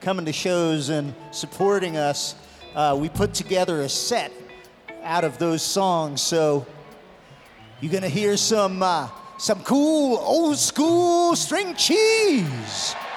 coming to shows and supporting us. We put together a set out of those songs, so you're gonna hear some cool old school string cheese.